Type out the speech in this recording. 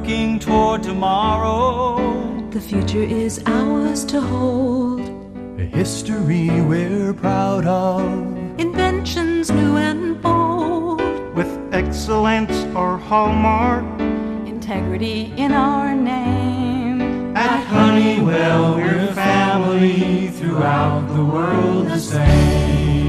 working toward tomorrow. The future is ours to hold. A history we're proud of. Inventions new and bold. With excellence our hallmark. Integrity in our name. At Honeywell we're family, throughout the world the same.